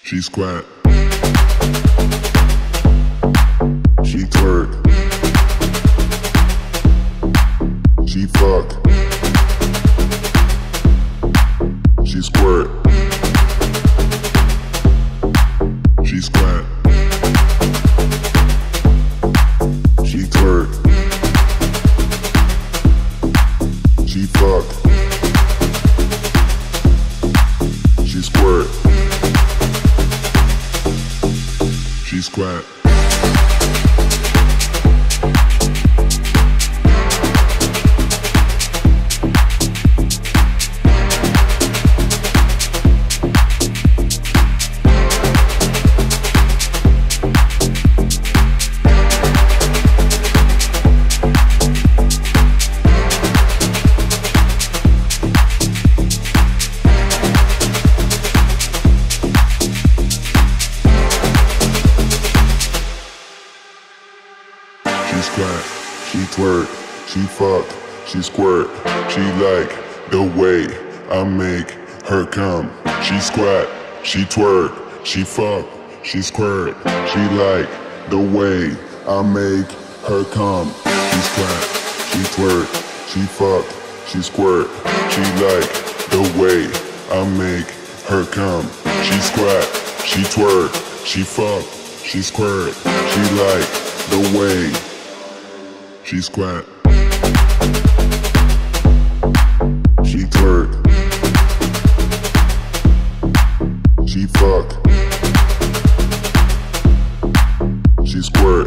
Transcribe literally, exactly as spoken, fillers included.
She squat. She twerk. She fuck. She squirt. She squat. She twerk. She fuck. She squirt. She squat. She squat, she twerk, she fuck, she squirt. She like the way I make her come. She squat, she twerk, she fuck, she squirt. She like the way I make her come. She squat, she twerk, she fuck, she squirt. She like the way I make her come. She squat, she twerk, she fuck, she squirt. She like the way. She squat. She twerk. She fuck. She squirt.